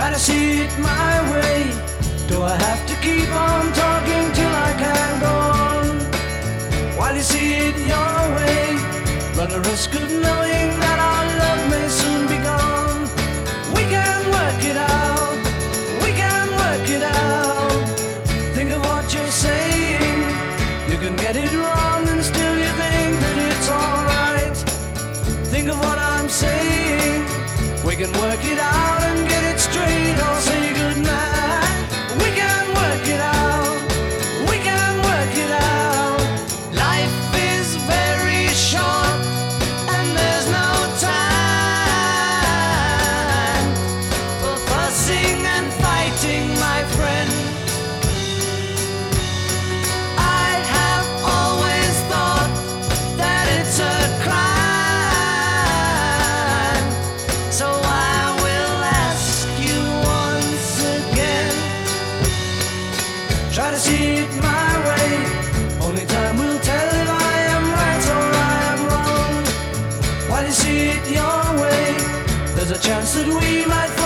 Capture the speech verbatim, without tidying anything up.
Try to see it my way. Do I have to keep on talking till I can go on? While you see it your way, run the risk of knowing that our love may soon be gone. We can work it out, we can work it out. Think of what you're saying. You can get it wrong and still you think that it's alright. Think of what I'm saying. We can work it out and get it straight, or say goodnight. We can work it out, we can work it out. Life is very short and there's no time for fussing and fighting, my friend. I have always thought that it's a crime, so I will ask you once again. Try to see it my way. Only time will tell if I am right or I am wrong. While you see it your way, there's a chance that we might